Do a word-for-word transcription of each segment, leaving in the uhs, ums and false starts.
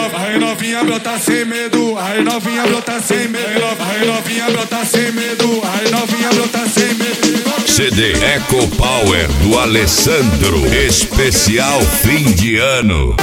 Aí novinha brota sem medo, aí novinha brota sem medo, aí novinha brota sem medo, aí novinha brota sem medo. C D Eco Power do Alessandro, especial fim de ano.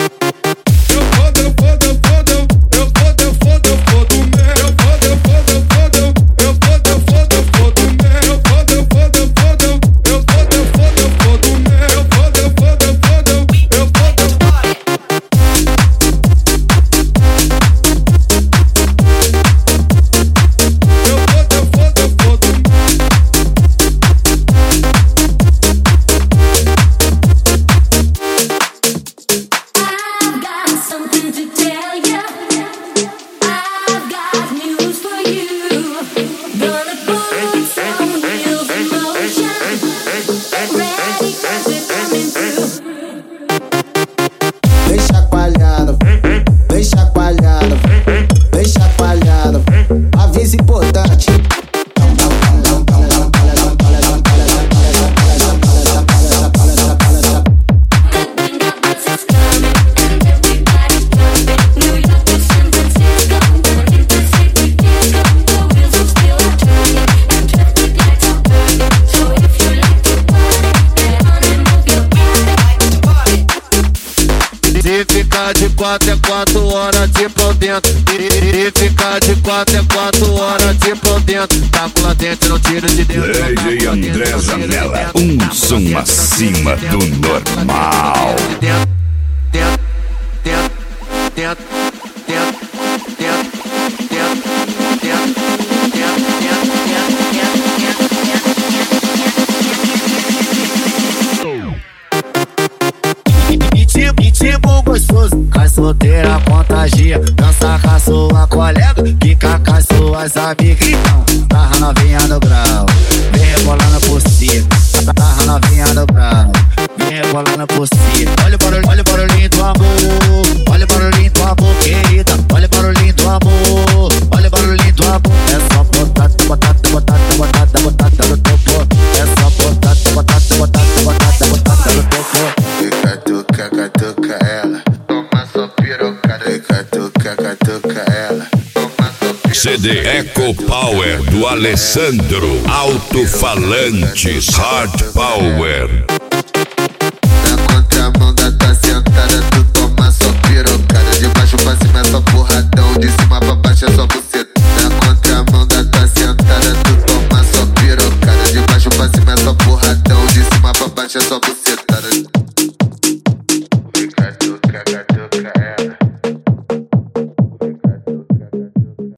De quatro é quatro horas de pau dentro. E ficar de quatro é quatro horas de pau dentro. Tá com lá dentro, não tira de dentro. D J André Zanella, um som acima do normal. Dentro, dentro, dentro, dentro, dentro, dentro, tipo gostoso, cai solteira, contagia. Dança com a sua colega, fica com as suas amigas. Então, tá novinha no grau, vem rebolando por cima. Tá novinha no grau, vem rebolando por cima. Olha o barulho, olha o barulhinho do amor. Olha o barulhinho do amor, querida. Olha o barulhinho do amor. Olha o barulhinho do amor. É só botar, botar, botar, botar, botar no topo. É só botar, botar, botar, botar, botar no topo. Catuca, catuca ela, toma sua pirocada. Catuca, catuca ela, toma sua pirocada. C D Eco Power do Alessandro, alto-falantes Hard Power. Na contramão da tua sentada.